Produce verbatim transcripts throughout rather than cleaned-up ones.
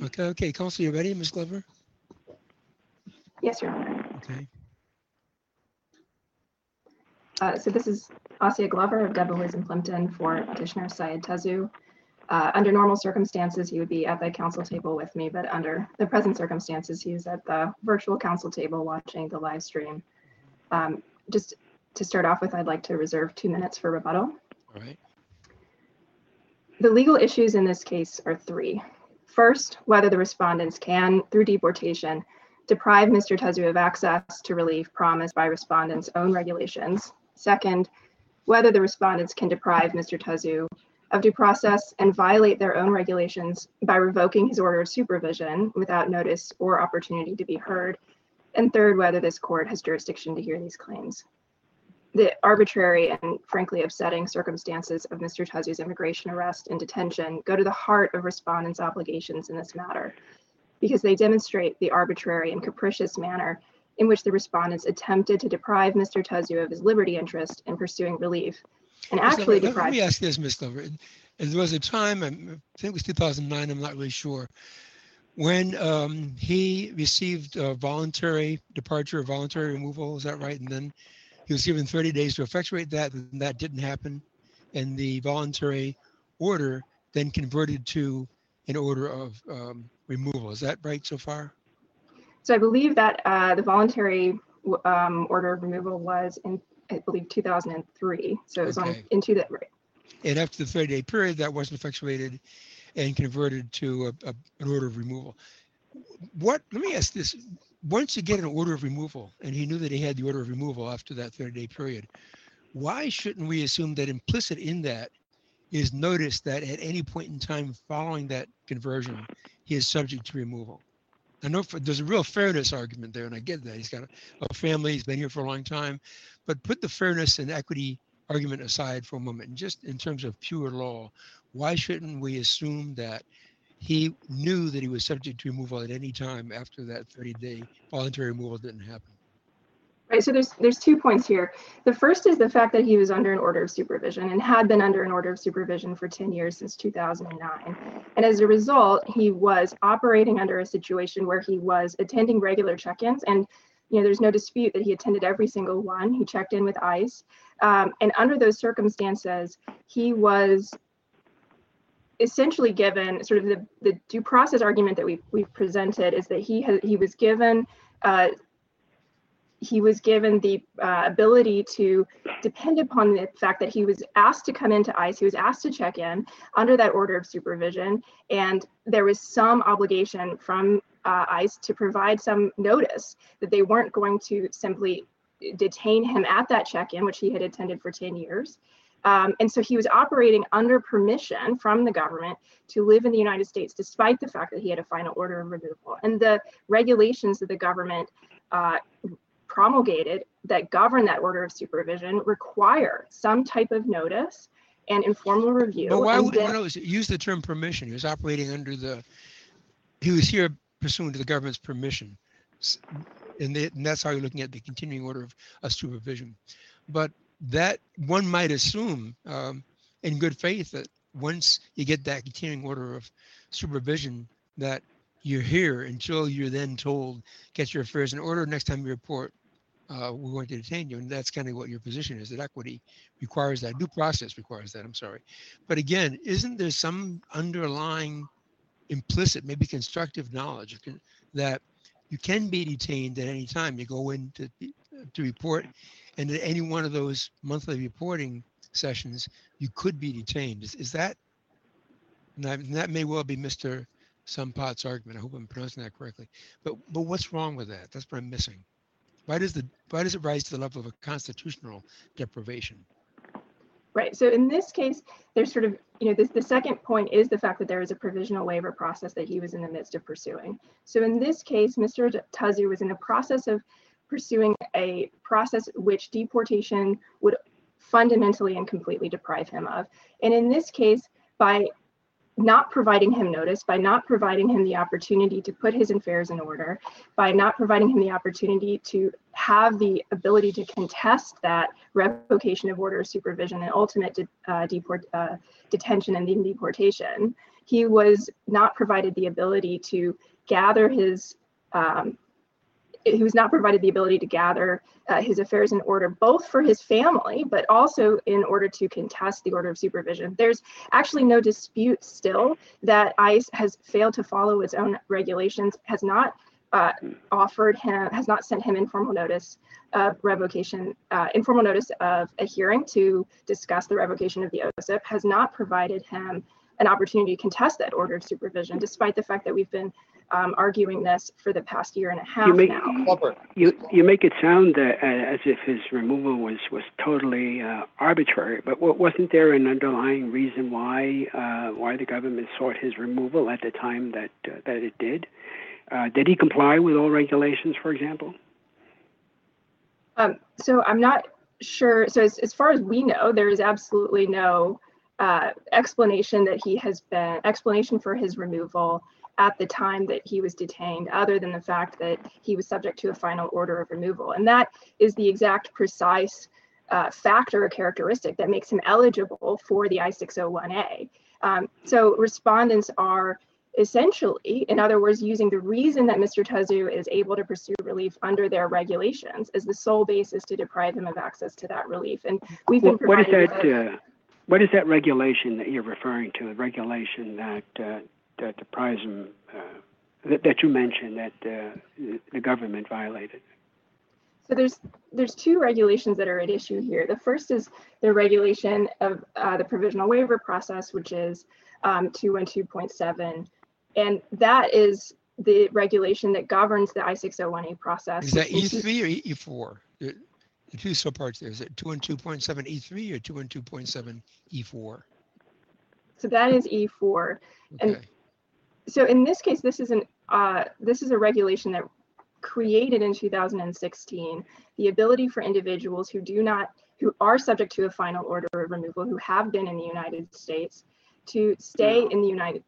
Okay, okay, Counsel, you ready, Miz Glover? Yes, Your Honor. Okay. Uh, so this is Asia Glover of Debevoise and Plimpton for petitioner Syed Tazu. Uh, under normal circumstances, he would be at the counsel table with me, but under the present circumstances, he is at the virtual counsel table watching the live stream. Um, just to start off with, I'd like to reserve two minutes for rebuttal. All right. The legal issues in this case are three. First, whether the respondents can, through deportation, deprive Mister Tazu of access to relief promised by respondents' own regulations. Second, whether the respondents can deprive Mister Tazu of due process and violate their own regulations by revoking his order of supervision without notice or opportunity to be heard. And third, whether this court has jurisdiction to hear these claims. The arbitrary and frankly upsetting circumstances of Mister Tazu's immigration arrest and detention go to the heart of respondents' obligations in this matter, because they demonstrate the arbitrary and capricious manner in which the respondents attempted to deprive Mister Tazu of his liberty interest in pursuing relief, and actually let, deprived. Let me ask this, Miz Glover. There was a time, I think it was two thousand nine, I'm not really sure, when um, he received a voluntary departure, voluntary removal, is that right? And then he was given thirty days to effectuate that, and that didn't happen. And the voluntary order then converted to an order of um, removal. Is that right so far? So I believe that uh, the voluntary um, order of removal was in, I believe, two thousand three. So it was Okay. on into that, right? And after the thirty day period, that wasn't effectuated and converted to a, a, an order of removal. What, let me ask this. Once you get an order of removal, and he knew that he had the order of removal after that thirty day period, why shouldn't we assume that implicit in that is notice that at any point in time following that conversion, he is subject to removal? I know for, there's a real fairness argument there, and I get that. He's got a, a family, he's been here for a long time, but put the fairness and equity argument aside for a moment. And just in terms of pure law, why shouldn't we assume that he knew that he was subject to removal at any time after that thirty day voluntary removal didn't happen? Right, so there's there's two points here. The first is the fact that he was under an order of supervision and had been under an order of supervision for ten years since two thousand nine. And as a result, he was operating under a situation where he was attending regular check-ins, and you know, there's no dispute that he attended every single one. He checked in with ICE. Um, and under those circumstances, he was essentially given sort of the, the due process argument that we've, we've presented is that he has he was given uh, he was given the uh, ability to depend upon the fact that he was asked to come into ICE, he was asked to check in under that order of supervision, and there was some obligation from uh, ICE to provide some notice that they weren't going to simply detain him at that check-in, which he had attended for ten years. Um, and so he was operating under permission from the government to live in the United States, despite the fact that he had a final order of removal. And the regulations that the government uh, promulgated that govern that order of supervision require some type of notice and informal review. But why and would then, no, use the term permission? He was operating under the, he was here pursuant to the government's permission. And, they, and that's how you're looking at the continuing order of, of supervision. But that one might assume um, in good faith that once you get that continuing order of supervision, that you're here until you're then told, get your affairs in order, next time you report, uh, we're going to detain you. And that's kind of what your position is, that equity requires that, due process requires that, I'm sorry. But again, isn't there some underlying implicit, maybe constructive knowledge that you can be detained at any time? You go in to, to report, and at any one of those monthly reporting sessions, you could be detained. Is, is that, and that, and that may well be Mister Sampat's argument. I hope I'm pronouncing that correctly. But but what's wrong with that? That's what I'm missing. Why does the why does it rise to the level of a constitutional deprivation? Right. So in this case, there's sort of, you know, this, the second point is the fact that there is a provisional waiver process that he was in the midst of pursuing. So in this case, Mister Tazu was in the process of pursuing a process which deportation would fundamentally and completely deprive him of. And in this case, by not providing him notice, by not providing him the opportunity to put his affairs in order, by not providing him the opportunity to have the ability to contest that revocation of order of supervision and ultimate de uh, deport, uh, detention and then deportation, he was not provided the ability to gather his, um, he was not provided the ability to gather uh, his affairs in order, both for his family, but also in order to contest the order of supervision. There's actually no dispute still that ICE has failed to follow its own regulations, has not uh, offered him, has not sent him informal notice of revocation, uh, informal notice of a hearing to discuss the revocation of the O S I P, has not provided him an opportunity to contest that order of supervision, despite the fact that we've been um, arguing this for the past year and a half you make, now. You, you make it sound uh, as if his removal was, was totally uh, arbitrary, but wasn't there an underlying reason why uh, why the government sought his removal at the time that, uh, that it did? Uh, did he comply with all regulations, for example? Um, so I'm not sure. So as, as far as we know, there is absolutely no uh, explanation that he has been, explanation for his removal at the time that he was detained, other than the fact that he was subject to a final order of removal. And that is the exact precise uh, factor or characteristic that makes him eligible for the I six oh one A. Um, so respondents are essentially, in other words, using the reason that Mister Tuzzu is able to pursue relief under their regulations as the sole basis to deprive him of access to that relief. And we've been what is providing that? Uh, what is that regulation that you're referring to? A regulation that uh, that deprives him, uh, that, that you mentioned that uh, the government violated? So there's there's two regulations that are at issue here. The first is the regulation of uh, the provisional waiver process, which is um, two twelve point seven. And that is the regulation that governs the I six oh one A process. Is that E three or E four? The, the two subparts there, is it two twelve point seven E three or two twelve point seven E four? So that is E four. Okay. And so in this case, this is an uh, this is a regulation that created in two thousand sixteen the ability for individuals who do not, who are subject to a final order of removal, who have been in the United States, to stay in the United,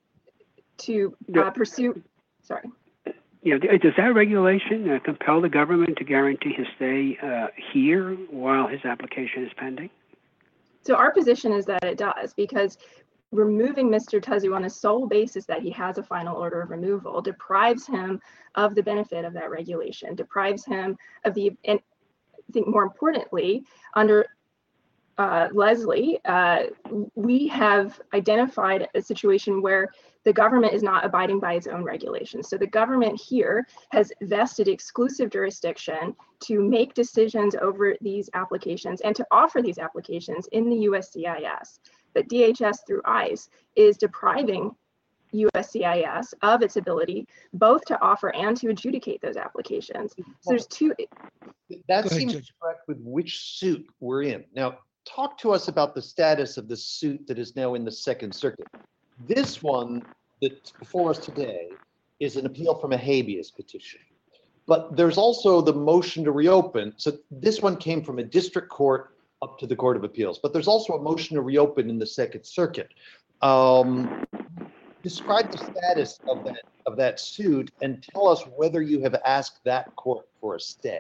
to uh, pursue, sorry. Yeah, does that regulation uh, compel the government to guarantee his stay uh, here while his application is pending? So our position is that it does, because removing Mister Tuzzu on the sole basis that he has a final order of removal deprives him of the benefit of that regulation, deprives him of the, and I think more importantly, under uh, Leslie, uh, we have identified a situation where the government is not abiding by its own regulations. So the government here has vested exclusive jurisdiction to make decisions over these applications and to offer these applications in the U S C I S. But D H S through ICE is depriving U S C I S of its ability both to offer and to adjudicate those applications. So there's two. That Go ahead, seems Judge. correct with which suit we're in. Now, talk to us about the status of the suit that is now in the Second Circuit. This one that's before us today is an appeal from a habeas petition. But there's also the motion to reopen. So this one came from a district court up to the Court of Appeals, but there's also a motion to reopen in the Second Circuit. Um, describe the status of that of that suit and tell us whether you have asked that court for a stay.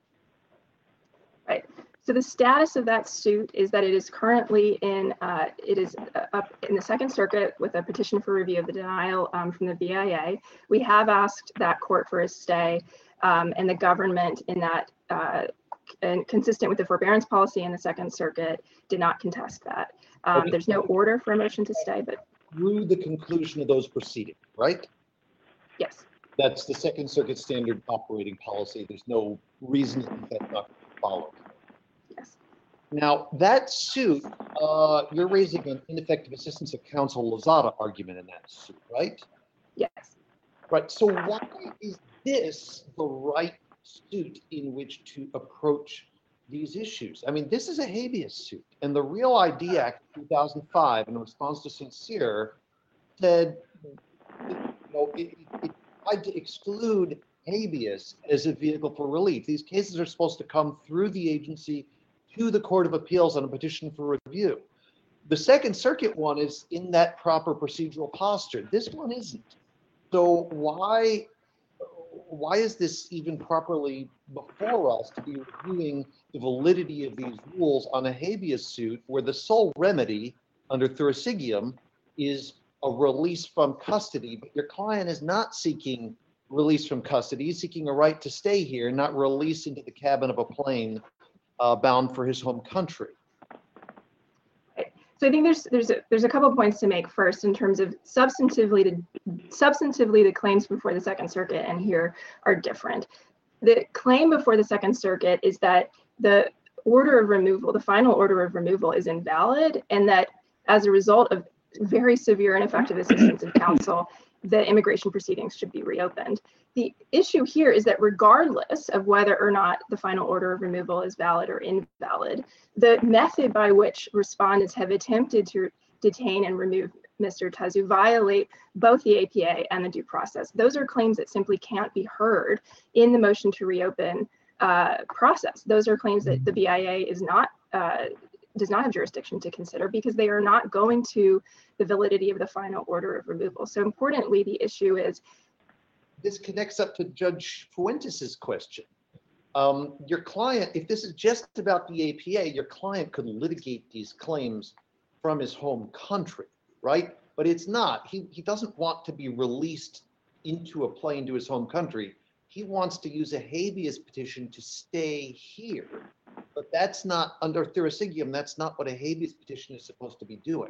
Right. So the status of that suit is that it is currently in, uh, it is up in the Second Circuit with a petition for review of the denial um, from the B I A. We have asked that court for a stay, um, and the government in that, uh, and consistent with the forbearance policy in the Second Circuit, did not contest that. Um, Okay. There's no order for a motion to stay, but Through the conclusion of those proceedings, right? yes. That's the Second Circuit standard operating policy. There's no reason to think that's not followed. Yes. Now, that suit, uh, you're raising an ineffective assistance of counsel Lozada argument in that suit, right? Yes. Right. So why is this the right suit in which to approach these issues? I mean, this is a habeas suit, and the Real I D Act two thousand five, in response to Sincere, said, you know, it, it tried to exclude habeas as a vehicle for relief. These cases are supposed to come through the agency to the Court of Appeals on a petition for review. The Second Circuit one is in that proper procedural posture. This one isn't. So why, why is this even properly before us to be reviewing the validity of these rules on a habeas suit where the sole remedy under Thursigium is a release from custody, but your client is not seeking release from custody. He's seeking a right to stay here, not release into the cabin of a plane uh, bound for his home country. So I think there's there's a, there's a couple points to make. First, in terms of substantively the substantively the claims before the Second Circuit and here are different. The claim before the Second Circuit is that the order of removal, the final order of removal, is invalid, and that as a result of very severe ineffective assistance of counsel, the immigration proceedings should be reopened. The issue here is that regardless of whether or not the final order of removal is valid or invalid, the method by which respondents have attempted to detain and remove Mister Tazou violate both the A P A and the due process. Those are claims that simply can't be heard in the motion to reopen uh, process. Those are claims that the B I A is not uh, does not have jurisdiction to consider because they are not going to the validity of the final order of removal. So importantly, the issue is. This connects up to Judge Fuentes's question. Um, your client, if this is just about the A P A, your client could litigate these claims from his home country, right? But it's not. He, he doesn't want to be released into a plane to his home country. He wants to use a habeas petition to stay here. But that's not, under Thurisigium, that's not what a habeas petition is supposed to be doing.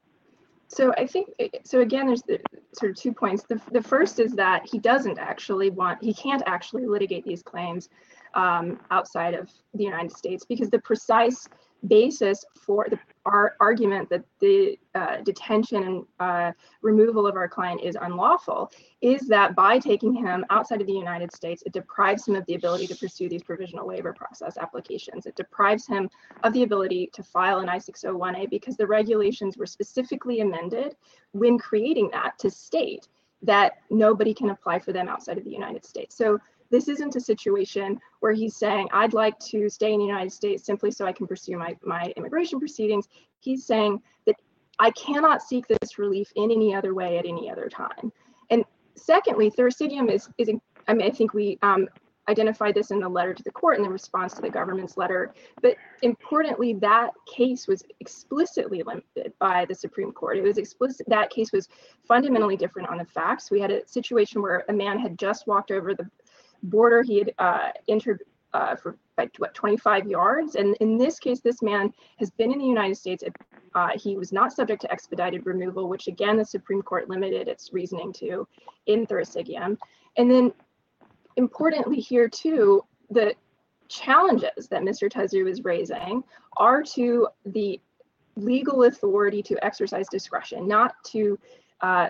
So I think, so again, there's the, sort of two points. The, the first is that he doesn't actually want, he can't actually litigate these claims um, outside of the United States because the precise basis for the, our argument that the uh, detention and uh, removal of our client is unlawful is that by taking him outside of the United States, it deprives him of the ability to pursue these provisional waiver process applications. It deprives him of the ability to file an I six oh one A because the regulations were specifically amended when creating that to state that nobody can apply for them outside of the United States. So this isn't a situation where he's saying, I'd like to stay in the United States simply so I can pursue my, my immigration proceedings. He's saying that I cannot seek this relief in any other way at any other time. And secondly, Thurisigium is, is I mean, I think we um, identified this in the letter to the court in the response to the government's letter, but importantly, that case was explicitly limited by the Supreme Court. It was explicit, that case was fundamentally different on the facts. We had a situation where a man had just walked over the border. He had uh, entered uh, for like what twenty-five yards, and in this case, this man has been in the United States. Uh, he was not subject to expedited removal, which again the Supreme Court limited its reasoning to in Thurisigium. And then, importantly here too, the challenges that Mister Tazou is raising are to the legal authority to exercise discretion, not to uh,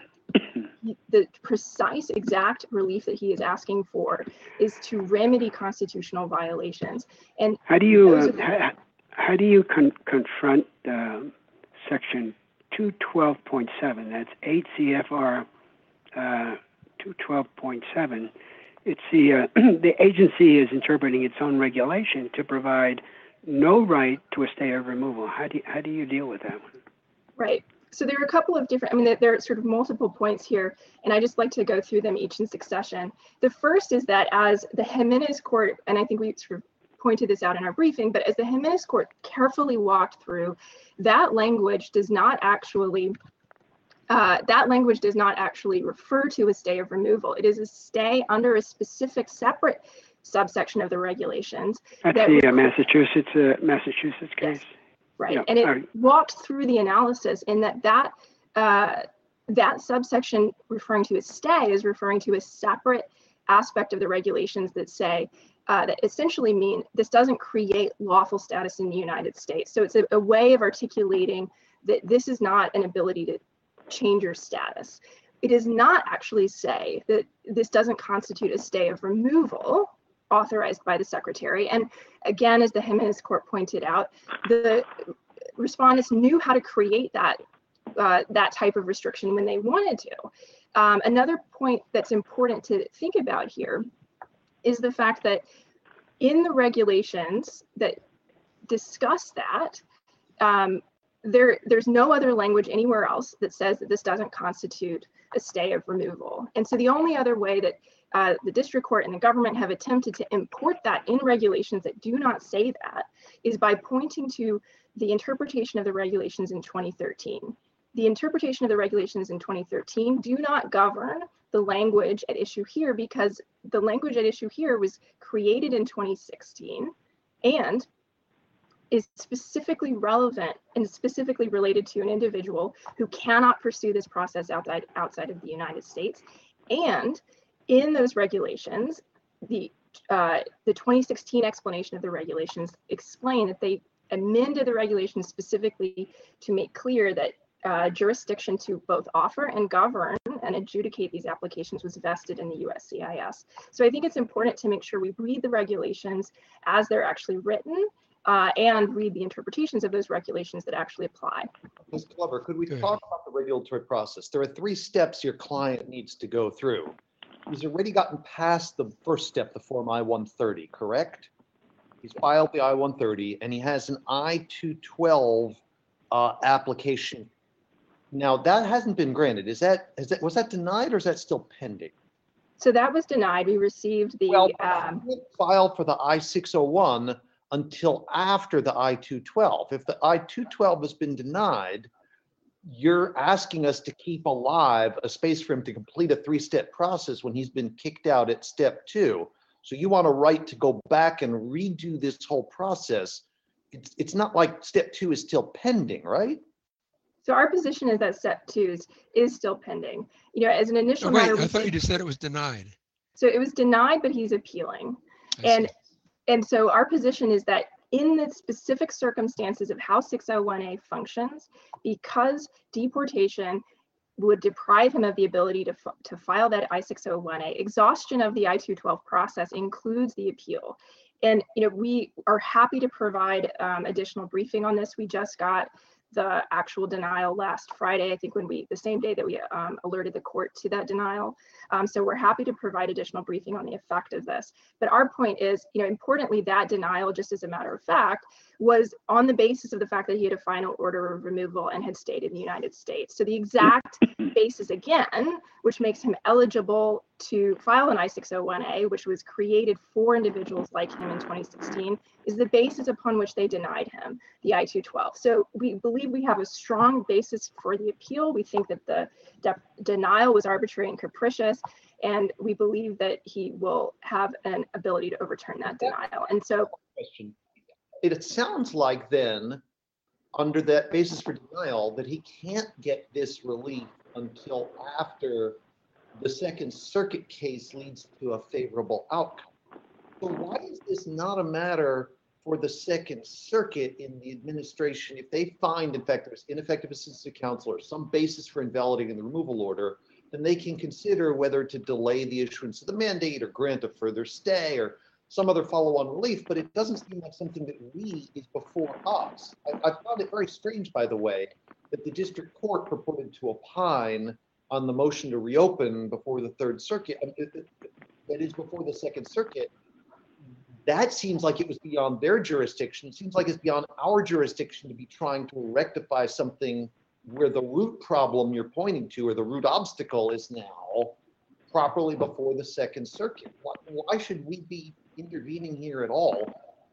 the precise exact relief that he is asking for is to remedy constitutional violations. And how do you uh, the- how, how do you con- confront uh, section two twelve point seven? That's eight C F R uh, two twelve point seven. It's the uh, the agency is interpreting its own regulation to provide no right to a stay of removal. How do you, how do you deal with that one? Right. So there are a couple of different, I mean, there, there are sort of multiple points here, and I just like to go through them each in succession. The first is that as the Jimenez court, and I think we sort of pointed this out in our briefing, but as the Jimenez court carefully walked through, that language does not actually, uh, that language does not actually refer to a stay of removal. It is a stay under a specific separate subsection of the regulations. That's that the uh, Massachusetts uh, Massachusetts case. Yes. Right, Yeah, and it right. walked through the analysis in that that uh, that subsection referring to a stay is referring to a separate aspect of the regulations that say uh, that essentially mean this doesn't create lawful status in the United States. So it's a, a way of articulating that this is not an ability to change your status. It does not actually say that this doesn't constitute a stay of removal authorized by the secretary. And again, as the Jimenez court pointed out, the respondents knew how to create that uh, that type of restriction when they wanted to. Um, another point that's important to think about here is the fact that in the regulations that discuss that, um, there there's no other language anywhere else that says that this doesn't constitute a stay of removal. And so the only other way that Uh, the district court and the government have attempted to import that in regulations that do not say that is by pointing to the interpretation of the regulations in twenty thirteen. the interpretation of the regulations in twenty thirteen do not govern the language at issue here, because the language at issue here was created in twenty sixteen and is specifically relevant and specifically related to an individual who cannot pursue this process outside outside of the United States. And in those regulations, the uh, the twenty sixteen explanation of the regulations explain that they amended the regulations specifically to make clear that uh, jurisdiction to both offer and govern and adjudicate these applications was vested in the U S C I S. So I think it's important to make sure we read the regulations as they're actually written, uh, and read the interpretations of those regulations that actually apply. Miz Glover, could we Good. talk about the regulatory process? There are three steps your client needs to go through. He's already gotten past the first step, the Form I one thirty, correct? He's filed the I one thirty and he has an I two twelve uh, application. Now that hasn't been granted. Is that, is that, was that denied or is that still pending? So that was denied. We received the Well, um, he didn't file for the I six oh one until after the I two twelve. If the I two twelve has been denied, you're asking us to keep alive a space for him to complete a three-step process when he's been kicked out at step two. So you want a right to go back and redo this whole process. It's, it's not like step two is still pending, right? So our position is that step two is, is still pending. You know, as an initial Oh, wait, matter, I we thought you think- just said it was denied. so it was denied, but he's appealing. I And see. and so our position is that in the specific circumstances of how six oh one A functions, because deportation would deprive him of the ability to, f- to file that I six oh one A, exhaustion of the I two twelve process includes the appeal. And you know, we are happy to provide um, additional briefing on this. We just got the actual denial last Friday, I think when we, the same day that we um, alerted the court to that denial. Um, so we're happy to provide additional briefing on the effect of this. But our point is, you know, importantly, that denial, just as a matter of fact, was on the basis of the fact that he had a final order of removal and had stayed in the United States. So the exact basis again, which makes him eligible to file an I six oh one A, which was created for individuals like him in twenty sixteen, is the basis upon which they denied him the I two twelve. So we believe we have a strong basis for the appeal. We think that the de- denial was arbitrary and capricious, and we believe that he will have an ability to overturn that denial. And so Question. It sounds like then, under that basis for denial, that he can't get this relief until after the Second Circuit case leads to a favorable outcome. So why is this not a matter for the Second Circuit in the administration? If they find, in fact, there's ineffective assistance of counsel or some basis for invalidating the removal order, then they can consider whether to delay the issuance of the mandate or grant a further stay or some other follow-on relief, but it doesn't seem like something that we is before us. I, I found it very strange, by the way, that the district court purported to opine on the motion to reopen before the Third Circuit, um, it- it- that is before the Second Circuit. That seems like it was beyond their jurisdiction. It seems like it's beyond our jurisdiction to be trying to rectify something where the root problem you're pointing to, or the root obstacle, is now properly before the Second Circuit. Why, why should we be intervening here at all?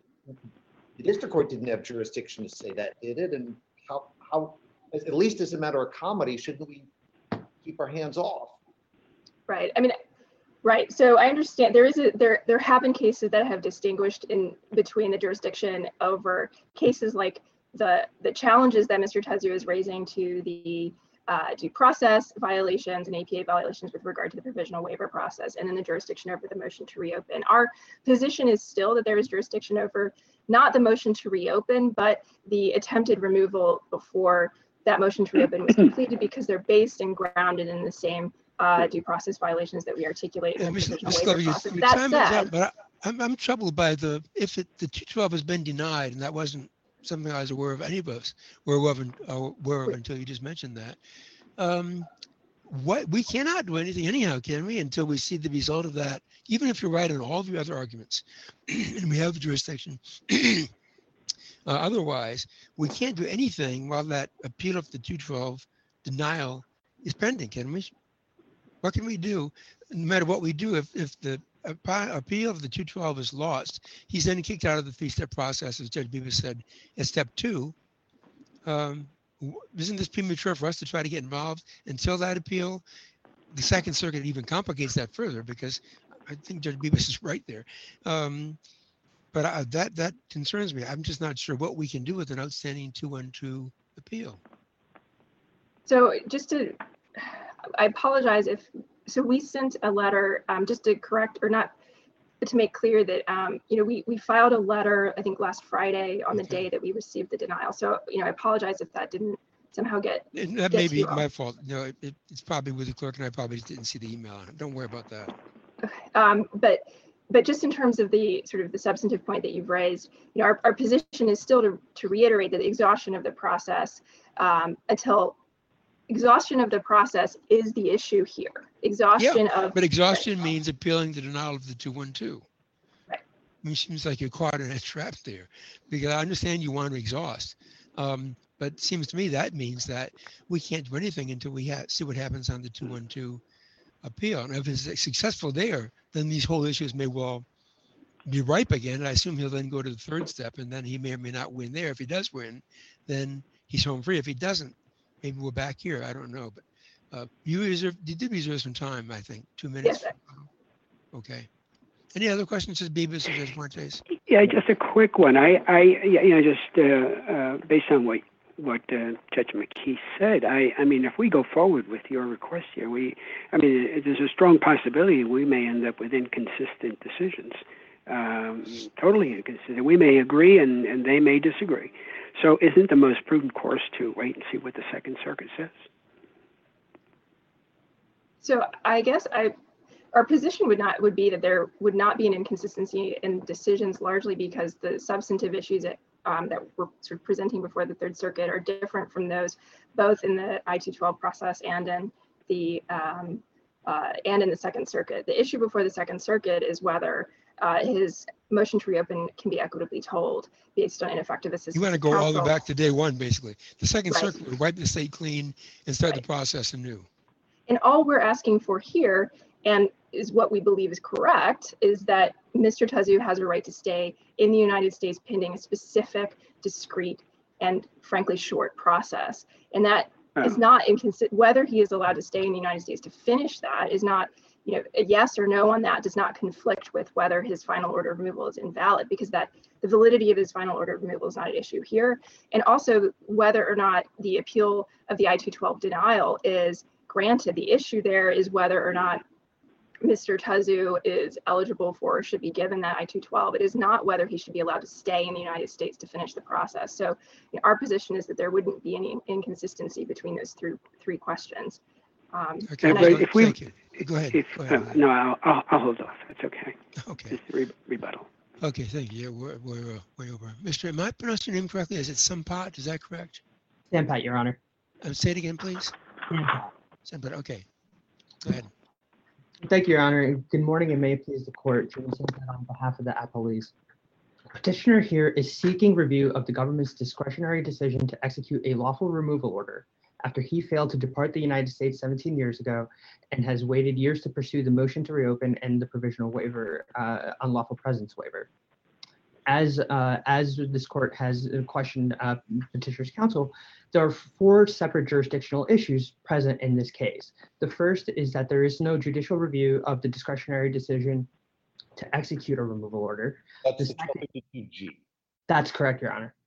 The district court didn't have jurisdiction to say that, did it? And how, how, at least as a matter of comedy, shouldn't we keep our hands off? right, I mean, right. So I understand there is a there there have been cases that have distinguished in between the jurisdiction over cases like the the challenges that Mister Tezio is raising to the uh, due process violations and A P A violations with regard to the provisional waiver process, and then the jurisdiction over the motion to reopen. Our position is still that there is jurisdiction over not the motion to reopen, but the attempted removal before that motion to reopen was completed, because they're based and grounded in the same uh, due process violations that we articulate in Yeah, the Miz provisional Miz waiver Glover, your process. your That time is up, said, but I- I'm, I'm troubled by the, if it, the two twelve has been denied, and that wasn't something I was aware of, any of us were aware of, uh, aware of until you just mentioned that. Um, What, we cannot do anything anyhow, can we, until we see the result of that, even if you're right on all of your other arguments, and we have jurisdiction. Uh, Otherwise, we can't do anything while that appeal of the two twelve denial is pending, can we? What can we do? No matter what we do, if, if the appe- appeal of the two twelve is lost, he's then kicked out of the three-step process, as Judge Beavis said, at step two. Um, w- isn't this premature for us to try to get involved until that appeal? The Second Circuit even complicates that further because I think Judge Bibas is right there. Um, but I, that that concerns me. I'm just not sure what we can do with an outstanding two one two appeal. So just to, I apologize if, so we sent a letter um, just to correct or not, to make clear that, um, you know, we, we filed a letter, I think last Friday on the Okay. day that we received the denial. So, you know, I apologize if that didn't somehow get, And that Get may to be you all. my fault. You know, it, it, it's probably with the clerk and I probably just didn't see the email. Don't worry about that. um, but, but just in terms of the sort of the substantive point that you've raised, you know, our, our position is still to, to reiterate that the exhaustion of the process um, until exhaustion of the process is the issue here. Exhaustion of. But exhaustion means appealing the denial of the two one two. Right. I mean, it seems like you're caught in a trap there because I understand you want to exhaust. Um, but it seems to me that means that we can't do anything until we ha- see what happens on the two one two appeal. And if it's successful there, then these whole issues may well be ripe again. And I assume he'll then go to the third step and then he may or may not win there. If he does win, then he's home free. If he doesn't, maybe we're back here. I don't know. But uh, you reserve, you did reserve some time, I think, two minutes. Yes. Okay. Any other questions, Judge Bibas or Judge Fuentes? Yeah, just a quick one. I, I, yeah, you know, just uh, uh, based on what what uh, Judge McKee said, I, I mean, if we go forward with your request here, we, I mean, it, there's a strong possibility we may end up with inconsistent decisions, um, totally inconsistent. We may agree and, and they may disagree. So, isn't the most prudent course to wait and see what the Second Circuit says? So I guess I, our position would not would be that there would not be an inconsistency in decisions, largely because the substantive issues that um, that we're sort of presenting before the Third Circuit are different from those both in the I two twelve process and in the um, uh, and in the Second Circuit. The issue before the Second Circuit is whether uh, his motion to reopen can be equitably told based on ineffective assistance. You want to of go all the counsel. way back to day one, basically. The Second Right. Circuit would wipe the state clean and start Right. the process anew. And all we're asking for here, and is what we believe is correct, is that Mister Tazzu has a right to stay in the United States pending a specific, discrete, and frankly short process. And that Oh. is not inconsistent. Whether he is allowed to stay in the United States to finish that is not, you know, a yes or no on that does not conflict with whether his final order of removal is invalid, because that the validity of his final order of removal is not at issue here. And also whether or not the appeal of the I two twelve denial is granted. The issue there is whether or not Mister Tazzu is eligible for or should be given that I two twelve. It is not whether he should be allowed to stay in the United States to finish the process. So you know, our position is that there wouldn't be any inconsistency between those three, three questions. Um, Okay, and I- but well, if we- thank you. Go ahead. If, Go uh, ahead. no, I'll, I'll, I'll hold off. That's okay. Okay. Just re- rebuttal. Okay, thank you. Yeah, we're, we're uh, way over. Mister Am I pronouncing your name correctly? Is it Sampat? Is that correct? Sampat, Your Honor. Um, say it again, please. Sampat. Sampat, okay. Go ahead. Thank you, Your Honor. Good morning, and may it please the court. Jimmy Sampat on behalf of the appellees. Petitioner here is seeking review of the government's discretionary decision to execute a lawful removal order after he failed to depart the United States seventeen years ago and has waited years to pursue the motion to reopen and the provisional waiver, uh, unlawful presence waiver. As uh, as this court has questioned uh, petitioner's counsel, there are four separate jurisdictional issues present in this case. The first is that there is no judicial review of the discretionary decision to execute a removal order. That's The the twelve fifty-two G. That's correct, Your Honor.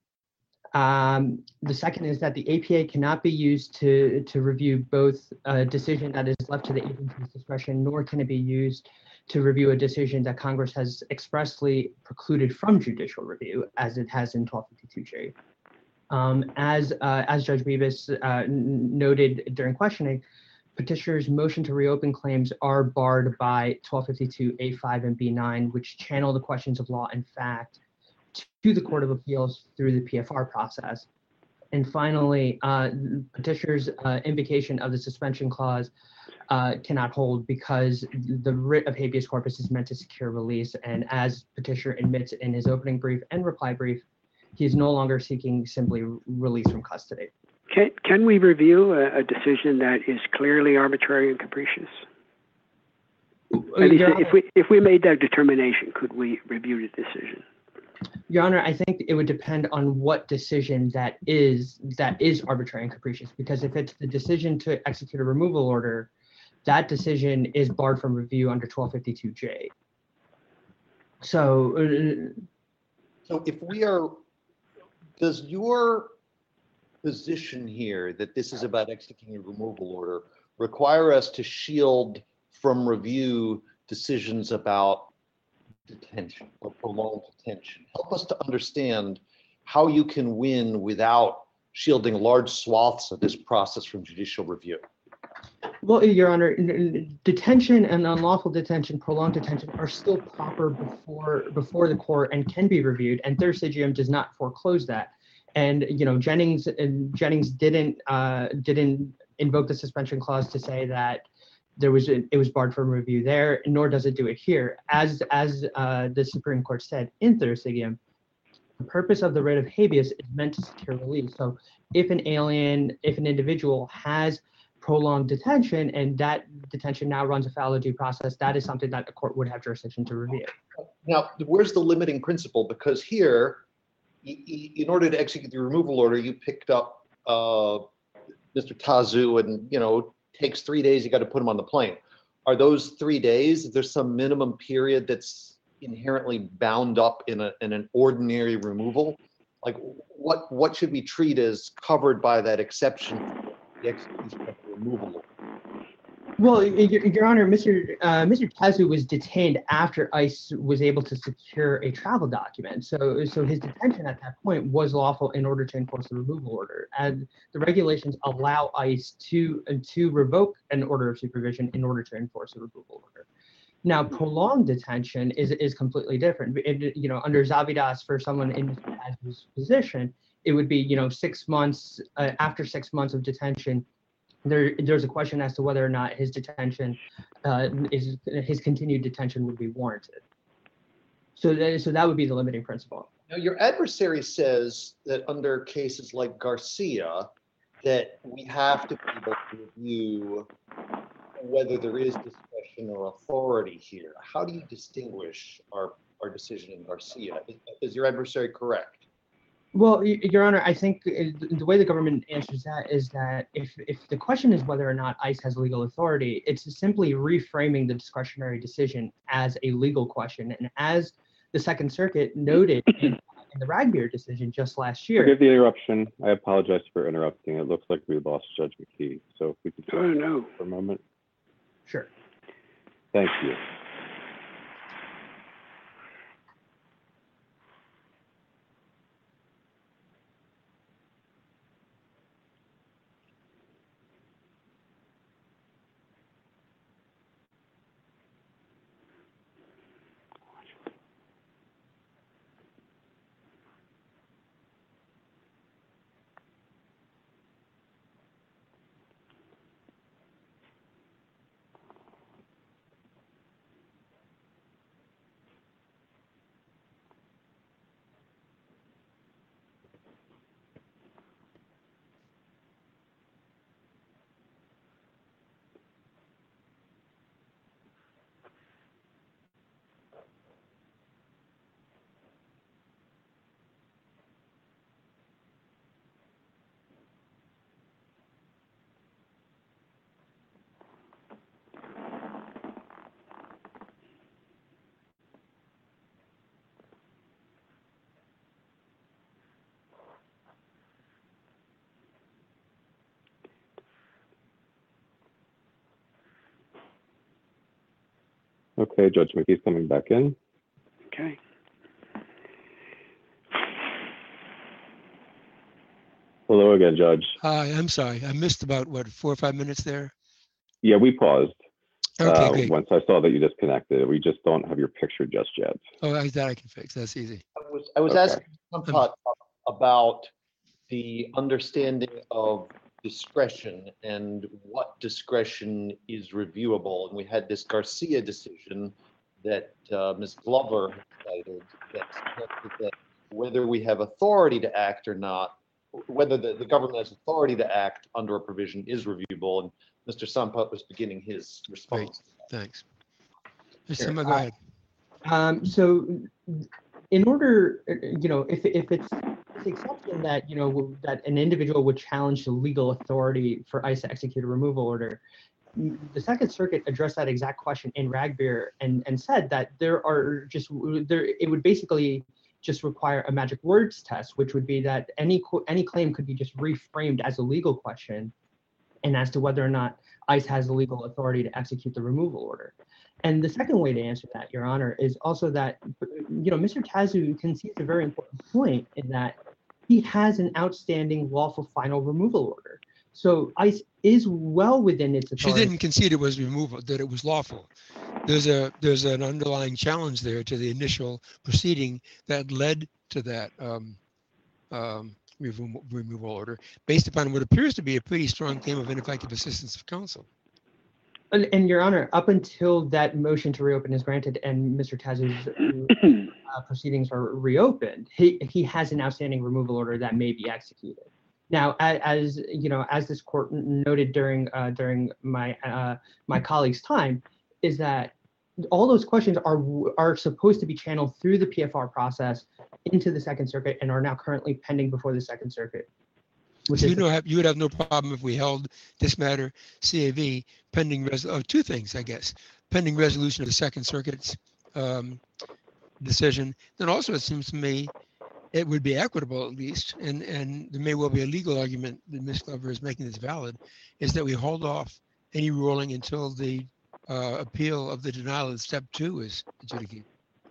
Um, the second is that the A P A cannot be used to, to review both a decision that is left to the agency's discretion, nor can it be used to review a decision that Congress has expressly precluded from judicial review, as it has in twelve fifty-two J. Um, as, uh, as Judge Bibas uh, n- noted during questioning, petitioner's motion to reopen claims are barred by twelve fifty-two A five and B nine, which channel the questions of law and fact to the Court of Appeals through the P F R process. And finally, uh, petitioner's uh, invocation of the suspension clause uh, cannot hold because the writ of habeas corpus is meant to secure release. And as petitioner admits in his opening brief and reply brief, he is no longer seeking simply release from custody. Can, can we review a, a decision that is clearly arbitrary and capricious? At least Your if we if we made that determination, could we review the decision? Your Honor, I think it would depend on what decision that is that is arbitrary and capricious. Because if it's the decision to execute a removal order, that decision is barred from review under twelve fifty-two J. So, uh, So if we are, does your position here that this is about executing a removal order require us to shield from review decisions about detention or prolonged detention? Help us to understand how you can win without shielding large swaths of this process from judicial review. well, Your Honor, n- n- detention and unlawful detention, prolonged detention are still proper before before the court and can be reviewed. And Thursigium does not foreclose that. And you know, Jennings and Jennings didn't uh, didn't invoke the suspension clause to say that there was a, it was barred from review there, nor does it do it here. As as uh, the Supreme Court said in Thursigium, the purpose of the writ of habeas is meant to secure release. So if an alien, if an individual has prolonged detention and that detention now runs afoul of due process, that is something that the court would have jurisdiction to review. Now, where's the limiting principle? Because here, y- y- in order to execute the removal order, you picked up uh, Mister Tazu, and you know, takes three days. You got to put him on the plane. Are those three days? Is there some minimum period that's inherently bound up in a in an ordinary removal? Like, what what should we treat as covered by that exception for the execution of the removal order? Well, Your, Your Honor, Mister Uh, Mister Tazu was detained after ICE was able to secure a travel document. So, so his detention at that point was lawful in order to enforce the removal order. And the regulations allow ICE to to revoke an order of supervision in order to enforce a removal order. Now, prolonged detention is is completely different. It, you know, under Zavidas, for someone in Mister Tazu's position, it would be you know six months uh, after six months of detention. There, there's a question as to whether or not his detention, uh, is his continued detention would be warranted. So, that, so that would be the limiting principle. Now, your adversary says that under cases like Garcia, that we have to be able to review whether there is discretion or authority here. How do you distinguish our, our decision in Garcia? Is, is your adversary correct? Well, Y- Your Honor, I think uh, the way the government answers that is that if, if the question is whether or not ICE has legal authority, it's simply reframing the discretionary decision as a legal question. And as the Second Circuit noted in, in the Ragbeer decision just last year. Forgive the interruption. I apologize for interrupting. It looks like we lost Judge McKee. So if we could Oh, no. for a moment. Sure. Thank you. Okay, Judge McKee's coming back in. Okay. Hello again, Judge. Hi, I'm sorry. I missed about, what, four or five minutes there? Yeah, we paused. Okay, uh, great. Once I saw that you disconnected. We just don't have your picture just yet. Oh, I- that I can fix. That's easy. I was, I was Okay. asking Sampath about the understanding of discretion and what discretion is reviewable. And we had this Garcia decision that uh, Miz Glover cited that suggested that whether we have authority to act or not, whether the, the government has authority to act under a provision is reviewable. And Mister Sampath was beginning his response. Thanks. Mister Sure. Sima, go Uh, ahead. Um, so in order, uh, you know, if if it's the exception that you know that an individual would challenge the legal authority for ICE to execute a removal order, the Second Circuit addressed that exact question in Ragbeer and and said that there are just there it would basically just require a magic words test, which would be that any any claim could be just reframed as a legal question, and as to whether or not ICE has the legal authority to execute the removal order. And the second way to answer that, Your Honor, is also that you know Mister Tazzu concedes a very important point in that he has an outstanding lawful final removal order. So ICE is well within its authority. She didn't concede it was removal, that it was lawful. There's a there's an underlying challenge there to the initial proceeding that led to that um, um, removal, removal order, based upon what appears to be a pretty strong claim of ineffective assistance of counsel. And, and Your Honor, up until that motion to reopen is granted and Mister Tazzu's uh, proceedings are reopened, he he has an outstanding removal order that may be executed. Now, as, as you know, as this court noted during uh, during my uh, my colleague's time, is that all those questions are are supposed to be channeled through the P F R process into the Second Circuit and are now currently pending before the Second Circuit. Which So is you know, have, you would have no problem if we held this matter C A V pending res of two things, I guess, pending resolution of the Second Circuit's um, decision. Then also, it seems to me, it would be equitable at least, and and there may well be a legal argument that Miz Glover is making this valid, is that we hold off any ruling until the uh, appeal of the denial of step two is adjudicated.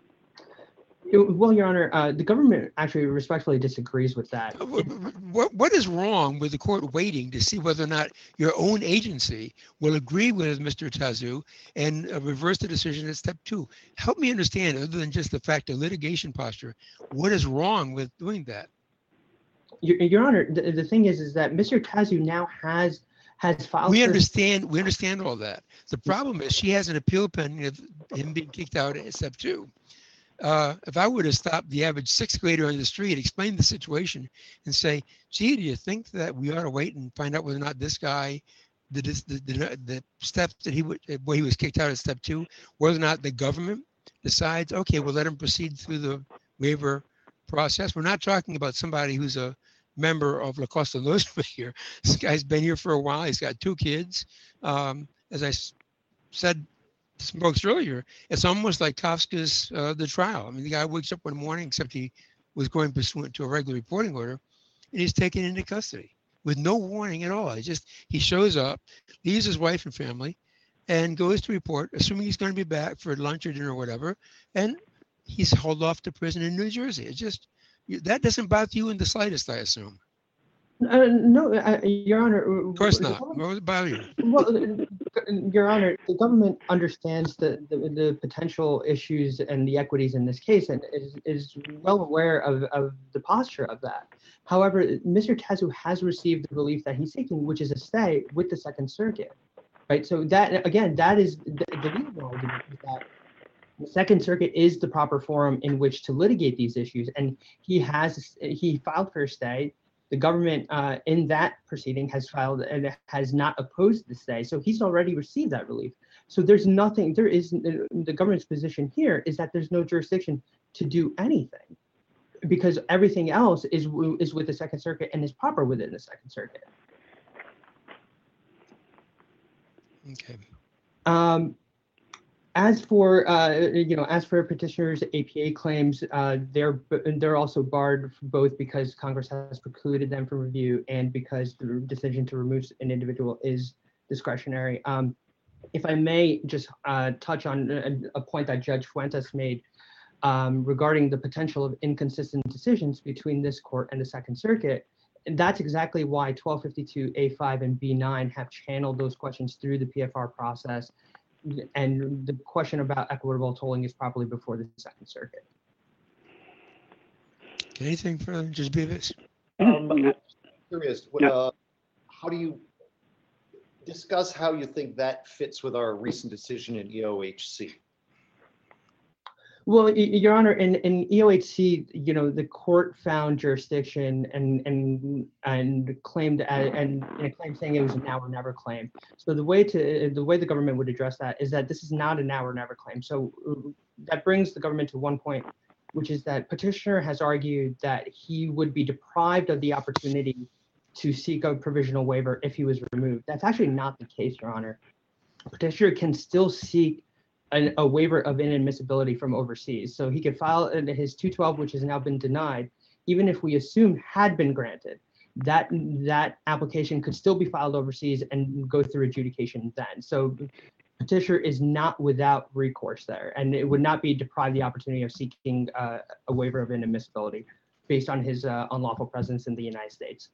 Well, Your Honor, uh, the government actually respectfully disagrees with that. What what is wrong with the court waiting to see whether or not your own agency will agree with Mister Tazzu and uh, reverse the decision at step two? Help me understand, other than just the fact of litigation posture, what is wrong with doing that? Your, Your Honor, the, the thing is, is that Mister Tazzu now has has filed. We for- understand. We understand all that. The problem is she has an appeal pending of him being kicked out at step two. Uh, if I were to stop the average sixth grader on the street, explain the situation, and say, "Gee, do you think that we ought to wait and find out whether or not this guy, the the the, the steps that he would, where he was kicked out at step two, whether or not the government decides, okay, we'll let him proceed through the waiver process." We're not talking about somebody who's a member of La Costa Nostra here. This guy's been here for a while. He's got two kids. Um, as I s- said. Some folks earlier, it's almost like Kafka's uh, The Trial. I mean, the guy wakes up one morning, except he was going pursuant to a regular reporting order, and he's taken into custody with no warning at all. He just, he shows up, leaves his wife and family, and goes to report, assuming he's going to be back for lunch or dinner or whatever, and he's hauled off to prison in New Jersey. It just, that doesn't bother you in the slightest, I assume. Uh, no, uh, Your Honor. Of course not. What would it bother you? Well, Your Honor, the government understands the, the, the potential issues and the equities in this case and is, is well aware of, of the posture of that. However, Mister Tazzu has received the relief that he's seeking, which is a stay with the Second Circuit, right? So that, again, that is the, the legal argument is that the Second Circuit is the proper forum in which to litigate these issues. And he has, he filed for a stay. The government uh, in that proceeding has filed and has not opposed the stay. So he's already received that relief. So there's nothing, there is, the government's position here is that there's no jurisdiction to do anything because everything else is, is with the Second Circuit and is proper within the Second Circuit. Okay. Um, As for uh, you know, as for petitioners' A P A claims, uh, they're they're also barred both because Congress has precluded them from review and because the decision to remove an individual is discretionary. Um, if I may just uh, touch on a, a point that Judge Fuentes made um, regarding the potential of inconsistent decisions between this court and the Second Circuit. And that's exactly why twelve fifty-two A five and B nine have channeled those questions through the P F R process. And the question about equitable tolling is probably before the Second Circuit. Anything further, Judge Beavis? Um, curious, Yeah. uh, how do you discuss how you think that fits with our recent decision in E O H C? Well, Y- Your Honor, in, in E O H C, you know, the court found jurisdiction and and and claimed a- and, and a claim saying it was a now or never claim. So the way to the way the government would address that is that this is not a now or never claim. So uh, that brings the government to one point which is that petitioner has argued that he would be deprived of the opportunity to seek a provisional waiver if he was removed. That's actually not the case, Your Honor. Petitioner can still seek an, a waiver of inadmissibility from overseas. So he could file his two twelve, which has now been denied, even if we assume had been granted. That that application could still be filed overseas and go through adjudication then. So petitioner is not without recourse there, and it would not be deprived the opportunity of seeking uh, a waiver of inadmissibility based on his uh, unlawful presence in the United States.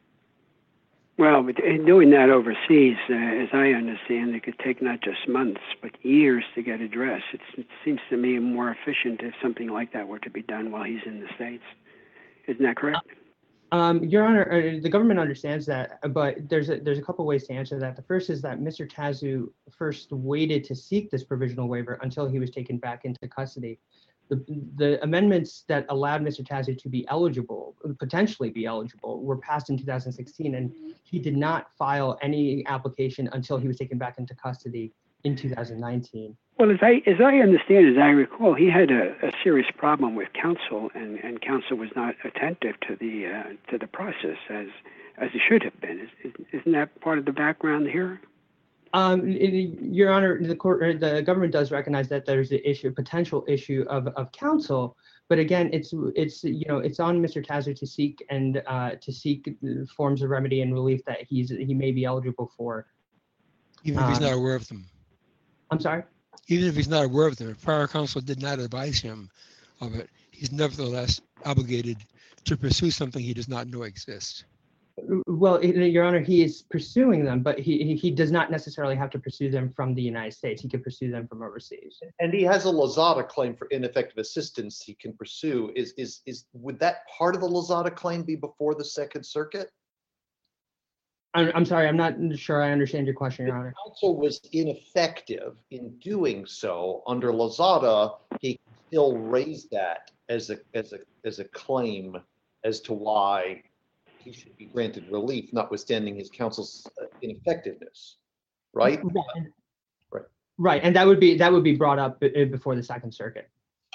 Well, but in doing that overseas, uh, as I understand, it could take not just months, but years to get addressed. It's, it seems to me more efficient if something like that were to be done while he's in the States. Isn't that correct? Um, Your Honor, uh, the government understands that, but there's a, there's a couple ways to answer that. The first is that Mister Tazzu first waited to seek this provisional waiver until he was taken back into custody. The, the amendments that allowed Mister Tazzu to be eligible, potentially be eligible, were passed in two thousand sixteen, and he did not file any application until he was taken back into custody in two thousand nineteen. Well, as I as I understand, as I recall, he had a, a serious problem with counsel, and, and counsel was not attentive to the uh, to the process as as it should have been. Is, isn't that part of the background here? Um, it, Your Honor, the court, or the government does recognize that there's the issue, potential issue of of counsel, but again, it's it's you know it's on Mister Tazzu to seek and uh, to seek forms of remedy and relief that he's he may be eligible for, even if he's Um, not aware of them. I'm sorry. Even if he's not aware of them, if prior counsel did not advise him of it, he's nevertheless obligated to pursue something he does not know exists. Well, it- Your Honor, he is pursuing them, but he he- he does not necessarily have to pursue them from the United States. He could pursue them from overseas. And he has a Lozada claim for ineffective assistance he can pursue. Is, is, is, would that part of the Lozada claim be before the Second Circuit? I'm, I'm sorry, I'm not sure I understand your question, Your If Honor. counsel was ineffective in doing so under Lozada, he can still raise that as a, as a, as a claim as to why he should be granted relief, notwithstanding his counsel's uh, ineffectiveness, right? Right. Right. Right, and that would be, that would be brought up uh, before the Second Circuit.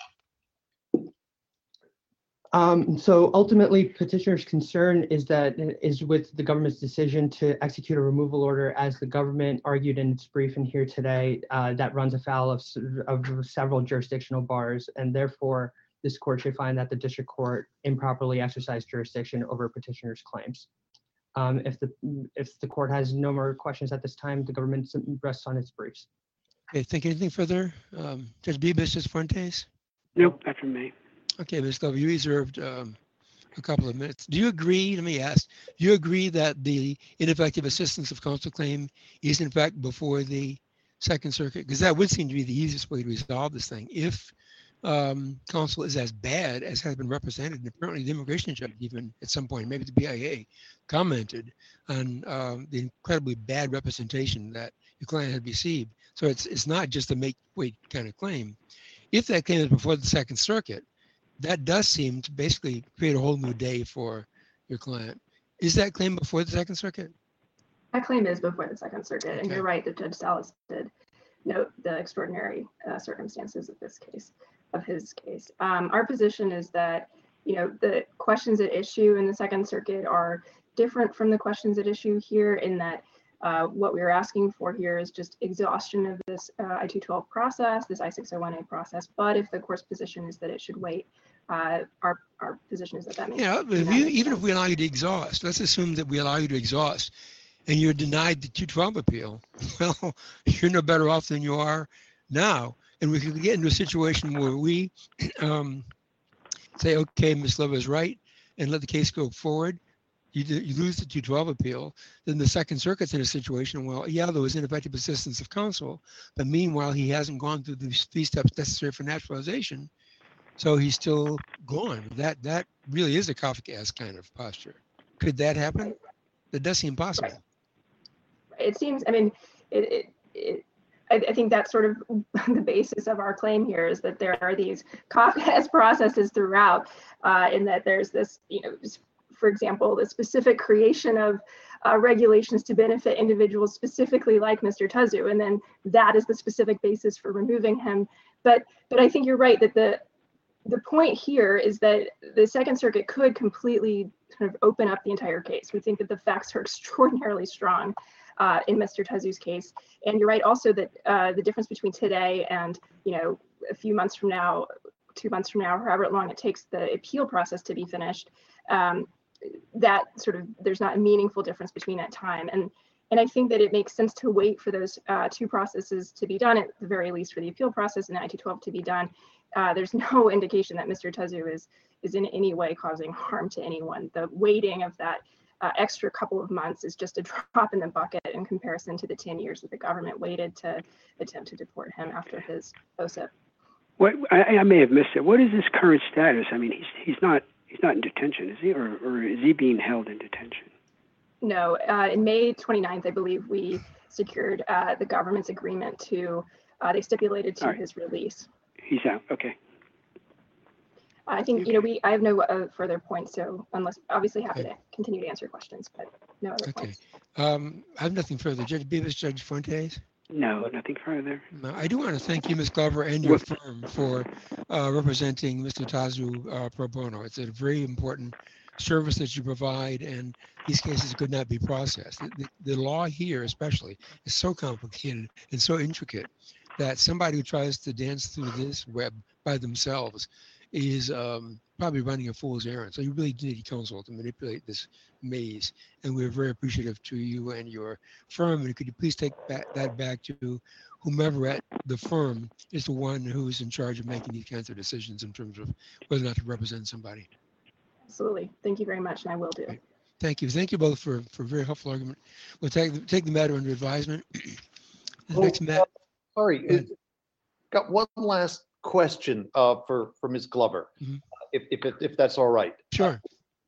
Um, so ultimately, petitioner's concern is that is with the government's decision to execute a removal order, as the government argued in its briefing here today, uh, that runs afoul of, s- of several jurisdictional bars, and therefore this court should find that the district court improperly exercised jurisdiction over petitioner's claims. Um, if the if the court has no more questions at this time, the government rests on its briefs. Okay, think anything further? Um, Judge Bibas, Judge Fuentes? Nope, not from me. Okay, Miz Love, you reserved um, a couple of minutes. Do you agree, let me ask, do you agree that the ineffective assistance of counsel claim is in fact before the Second Circuit? Because that would seem to be the easiest way to resolve this thing. If um, counsel is as bad as has been represented, and apparently the immigration judge even at some point, maybe the B I A, commented on um, the incredibly bad representation that your client had received. So it's, it's not just a make weight kind of claim. If that claim is before the Second Circuit, that does seem to basically create a whole new day for your client. Is that claim before the Second Circuit? That claim is before the Second Circuit, and Okay. you're right that Judge Salas did note the extraordinary uh, circumstances of this case, of his case. Um, Our position is that, you know, the questions at issue in the Second Circuit are different from the questions at issue here, in that uh, what we're asking for here is just exhaustion of this uh, I two twelve process, this I six oh one A process. But if the court's position is that it should wait, uh, our our position is that that makes Yeah, that if you, makes even if sense. we allow you to exhaust, let's assume that we allow you to exhaust and you're denied the two twelve appeal. Well, you're no better off than you are now. And we could get into a situation where we um, say, okay, Miz Love is right, and let the case go forward. You, do- you lose the two twelve appeal, then the Second Circuit's in a situation, well, yeah, there was ineffective assistance of counsel, but meanwhile, he hasn't gone through these three steps necessary for naturalization, so he's still gone. That that really is a Kafkaesque kind of posture. Could that happen? That does seem possible. It seems, I mean, it, it, it I, I think that's sort of the basis of our claim here, is that there are these Kafkaesque processes throughout, uh, in that there's this, you know, just, for example, the specific creation of uh, regulations to benefit individuals specifically like Mister Tazzu, and then that is the specific basis for removing him. But but I think you're right that the the point here is that the Second Circuit could completely kind of open up the entire case. We think that the facts are extraordinarily strong uh, in Mister Tezu's case. And you're right also that uh, the difference between today and, you know, a few months from now, two months from now, however long it takes the appeal process to be finished, um, that sort of, there's not a meaningful difference between that time. And And I think that it makes sense to wait for those uh, two processes to be done, at the very least for the appeal process and the I two twelve to be done. Uh, there's no indication that Mister Tezu is, is in any way causing harm to anyone. The waiting of that uh, extra couple of months is just a drop in the bucket in comparison to the ten years that the government waited to attempt to deport him after his O S I P. What I, I may have missed it. What is his current status? I mean, he's he's not he's not in detention, is he, or or is he being held in detention? No, uh, in May twenty-ninth, I believe we secured uh, the government's agreement to, uh, they stipulated to All right. his release. He's out. Okay. I think, you know, we, I have no uh, further points, so unless, obviously happy Okay. to continue to answer questions, but no other Okay. points. Um, I have nothing further. Judge Beavis, Judge Fuentes? No, nothing further. No, I do want to thank you, Miz Glover, and your firm for uh, representing Mister Tazu uh, pro bono. It's a very important service that you provide, and these cases could not be processed. The, the, the law here, especially, is so complicated and so intricate that somebody who tries to dance through this web by themselves is um, probably running a fool's errand. So you really do need counsel to manipulate this maze, and we're very appreciative to you and your firm. And could you please take back, that back to whomever at the firm is the one who's in charge of making these kinds of decisions in terms of whether or not to represent somebody. Absolutely. Thank you very much, and I will do. Right. Thank you. Thank you both for, for a very helpful argument. We'll take, take the matter under advisement. The Oh, next ma- uh, Sorry, Go ahead. it- got one last question uh, for, for Miz Glover, Mhm. if, if, it- if that's all right. Sure.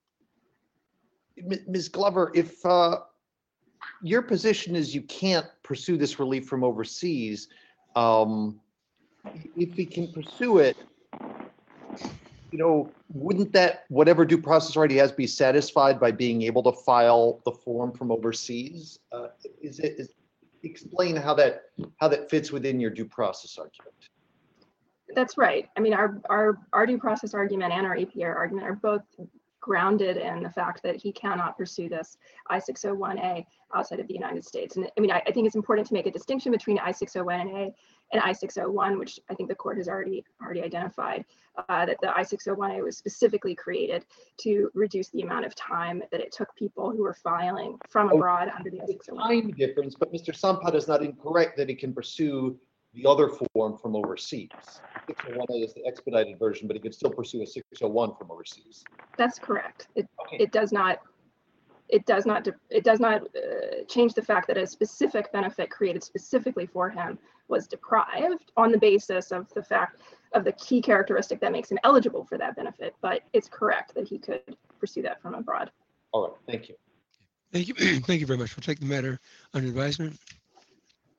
M- Miz Glover, if uh, your position is you can't pursue this relief from overseas, um, if he can pursue it, you know, wouldn't that, whatever due process right he has, be satisfied by being able to file the form from overseas? Uh, Is it, is, explain how that, how that fits within your due process argument. That's right. I mean, our, our, our due process argument and our A P A argument are both grounded in the fact that he cannot pursue this I six oh one A outside of the United States. And I mean, I, I think it's important to make a distinction between I six oh one A and I six oh one, which I think the court has already already identified, uh, that the I six oh one A was specifically created to reduce the amount of time that it took people who were filing from Oh, abroad under the I six oh one A. Time difference, but Mister Sampat is not incorrect that he can pursue the other form from overseas. six oh one A is the expedited version, but he could still pursue a six oh one from overseas. That's correct. It, Okay. it does not, it does not, de- it does not uh, change the fact that a specific benefit created specifically for him was deprived on the basis of the fact of the key characteristic that makes him eligible for that benefit. But it's correct that he could pursue that from abroad. All right, thank you. Thank you. Thank you very much. We'll take the matter under advisement.